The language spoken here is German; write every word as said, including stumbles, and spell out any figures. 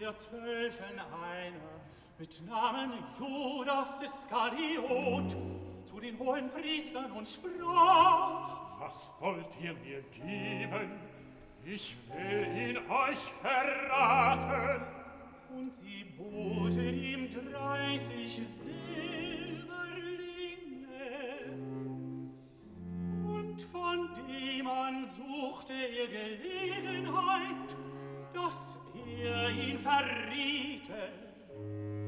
der Zwölfen einer, mit Namen Judas Iskariot, zu den hohen Priestern und sprach: Was wollt ihr mir geben? Ich will ihn euch verraten. Und sie boten ihm dreißig Silberlinge. Und von dem an suchte er Gelegenheit, dass er ihn verriete.